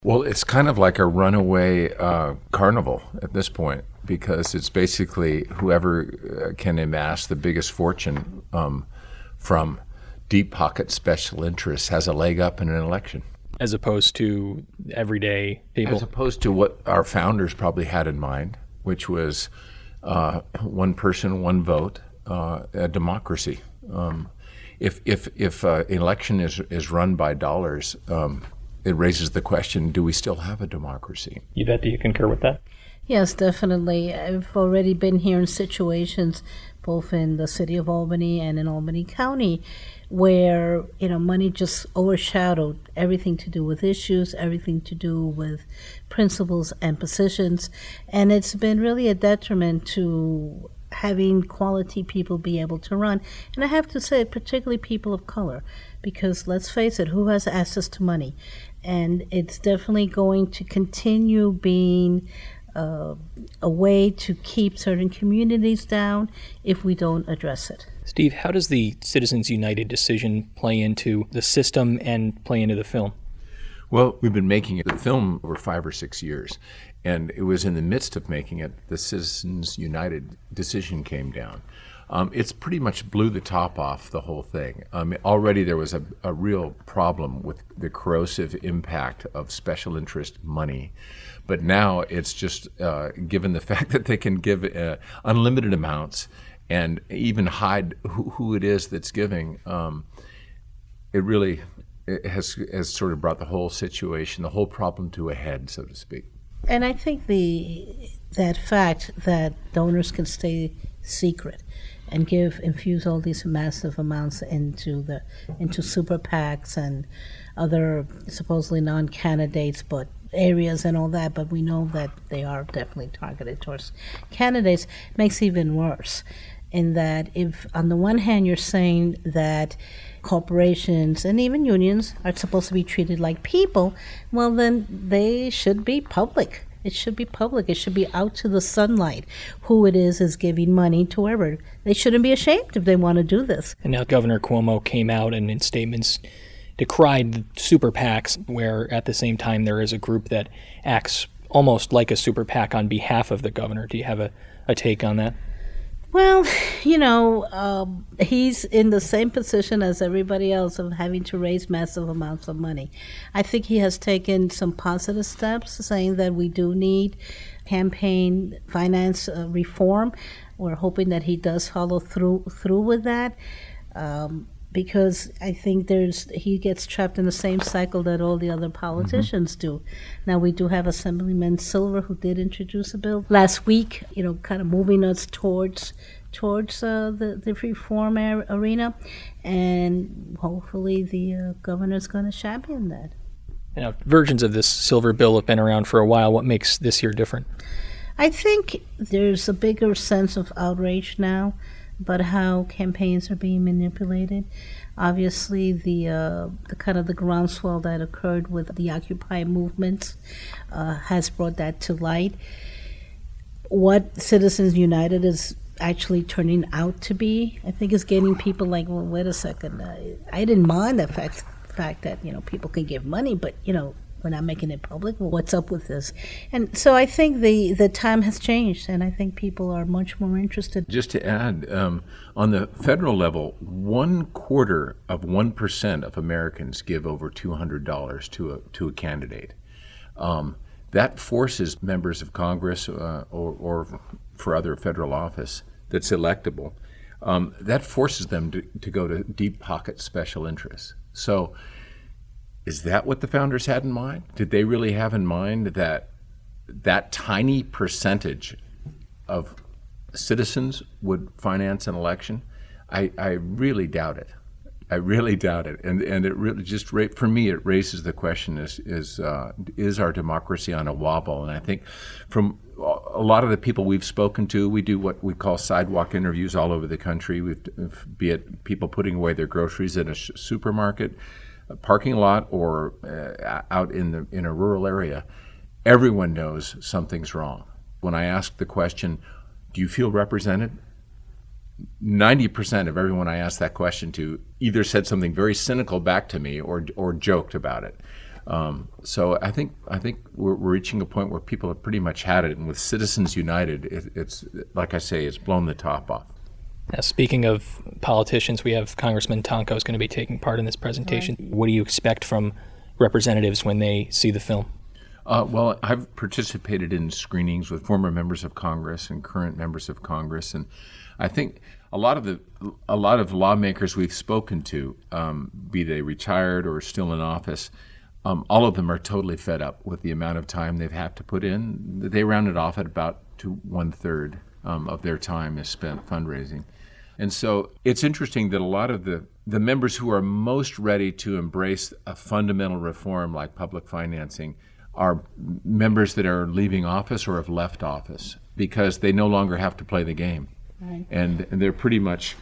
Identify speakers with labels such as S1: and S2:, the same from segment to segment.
S1: Well, it's kind of like a runaway carnival at this point because it's basically whoever can amass the biggest fortune from deep pocket special interests has a leg up in an election.
S2: As opposed to everyday people? As
S1: opposed to what our founders probably had in mind, which was one person, one vote, a democracy. If an election is run by dollars, it raises the question, do we still have a democracy?
S2: Yvette, do you concur with that?
S3: Yes, definitely. I've already been here in situations, both in the city of Albany and in Albany County, where money just overshadowed everything to do with issues, everything to do with principles and positions, and it's been really a detriment to having quality people be able to run. And I have to say, particularly people of color, because let's face it, who has access to money? And it's definitely going to continue being a way to keep certain communities down if we don't address it.
S2: Steve, how does the Citizens United decision play into the system and play into the film?
S1: Well, we've been making the film over 5 or 6 years, and it was in the midst of making it the Citizens United decision came down. It's pretty much blew the top off the whole thing. Already there was a real problem with the corrosive impact of special interest money. But now it's just, given the fact that they can give unlimited amounts and even hide who it is that's giving, it really has sort of brought the whole situation, the whole problem to a head, so to speak.
S3: And I think that fact that donors can stay secret and infuse all these massive amounts into super PACs and other supposedly non-candidates, but areas and all that, but we know that they are definitely targeted towards candidates, makes it even worse. In that, if on the one hand you're saying that corporations and even unions are supposed to be treated like people, well then they should be public. It should be public. It should be out to the sunlight who it is giving money to whoever. They shouldn't be ashamed if they want to do this.
S2: And now Governor Cuomo came out and in statements decried the super PACs, where at the same time there is a group that acts almost like a super PAC on behalf of the governor. Do you have a take on that?
S3: Well, he's in the same position as everybody else of having to raise massive amounts of money. I think he has taken some positive steps, saying that we do need campaign finance reform. We're hoping that he does follow through with that. Because I think he gets trapped in the same cycle that all the other politicians do. Now, we do have Assemblyman Silver, who did introduce a bill last week, kind of moving us towards the reform arena, and hopefully the governor's going to champion that.
S2: Now, versions of this Silver bill have been around for a while. What makes this year different?
S3: I think there's a bigger sense of outrage now about how campaigns are being manipulated. Obviously, the kind of the groundswell that occurred with the Occupy movement has brought that to light. What Citizens United is actually turning out to be, I think, is getting people like, well, wait a second, I didn't mind the fact that people can give money, but we're not making it public. Well, what's up with this? And so I think the time has changed, and I think people are much more interested.
S1: Just to add, on the federal level, 1/4% of Americans give over $200 to a candidate. That forces members of Congress or for other federal office that's electable, that forces them to go to deep pocket special interests. So is that what the founders had in mind? Did they really have in mind that tiny percentage of citizens would finance an election? I really doubt it. I really doubt it. And it really just, for me, it raises the question, is our democracy on a wobble? And I think from a lot of the people we've spoken to, we do what we call sidewalk interviews all over the country, be it people putting away their groceries in a supermarket, a parking lot, or out in a rural area. Everyone knows something's wrong. When I ask the question, do you feel represented? 90% of everyone I asked that question to either said something very cynical back to me or joked about it. So I think we're reaching a point where people have pretty much had it, and with Citizens United, it's like I say, it's blown the top off.
S2: Now, speaking of politicians, we have Congressman Tonko is going to be taking part in this presentation. Right. What do you expect from representatives when they see the film?
S1: Well, I've participated in screenings with former members of Congress and current members of Congress, and I think a lot of lawmakers we've spoken to, be they retired or still in office, all of them are totally fed up with the amount of time they've had to put in. They round it off at about to 1/3 of their time is spent fundraising. And so it's interesting that a lot of the members who are most ready to embrace a fundamental reform like public financing are members that are leaving office or have left office because they no longer have to play the game. Right. And they're pretty much,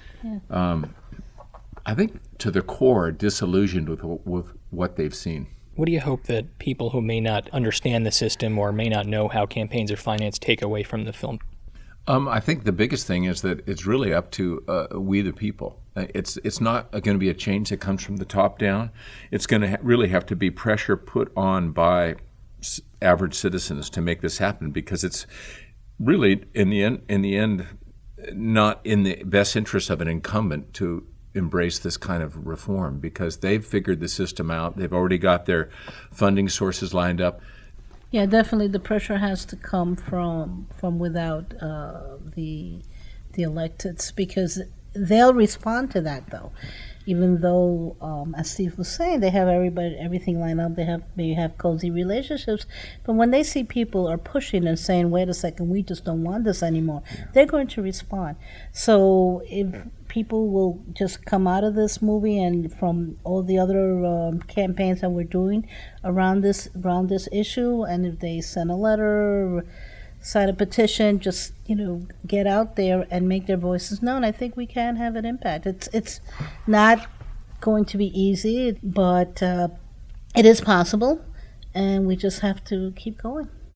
S1: I think, to the core, disillusioned with what they've seen.
S2: What do you hope that people who may not understand the system or may not know how campaigns are financed take away from the film?
S1: I think the biggest thing is that it's really up to we the people. It's not going to be a change that comes from the top down. It's going to really have to be pressure put on by average citizens to make this happen, because it's really in the end not in the best interest of an incumbent to embrace this kind of reform, because they've figured the system out. They've already got their funding sources lined up.
S3: Yeah, definitely the pressure has to come from without the electeds, because they'll respond to that, though. Even though, as Steve was saying, they have everything lined up, they have cozy relationships, but when they see people are pushing and saying, wait a second, we just don't want this anymore, they're going to respond. So if people will just come out of this movie and from all the other campaigns that we're doing around this issue, and if they send a letter, sign a petition, just get out there and make their voices known, I think we can have an impact. It's not going to be easy, but it is possible, and we just have to keep going.